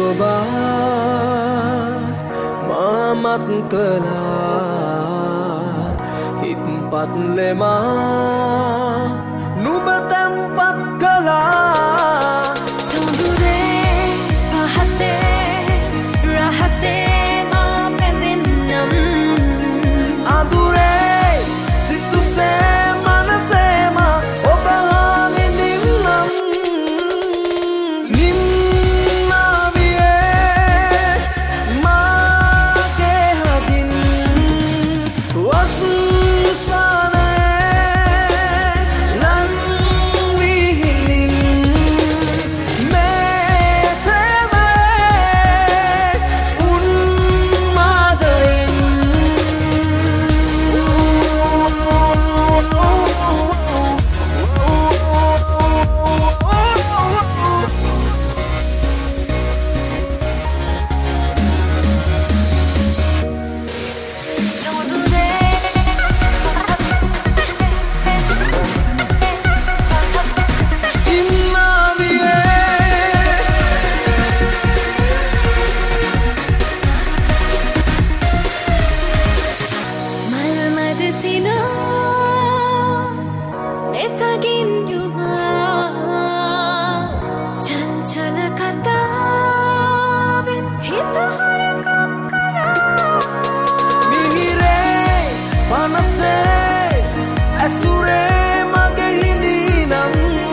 ඔබා මාමත් කළා හිත්පත් ලෙමා නුඹ තැන්පත් කළා සුඳුරේ පහසේ රහසේ මා පැඳෙන්නම් අඳුරේ සිතුසේ මනසේම ඔබ හා විඳින්නම් නිම්මාවියේ මාගේ හදින් චංචල කතාවෙන් හිත හරකම් කළා මිහිරේ මනසේ ඇසුරේ මගේ හිඳිනම්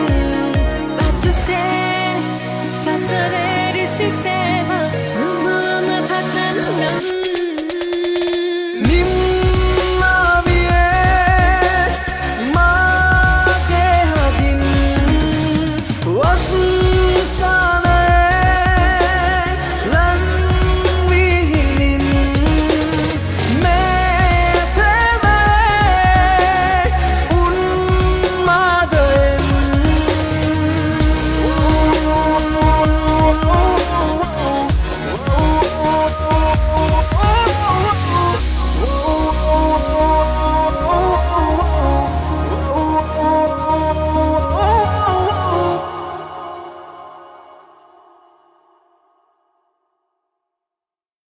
බතුසේ සසරේ රිසිසේම නුඹම පතන්නම් නිම්මාවියේ මාගේ හදින්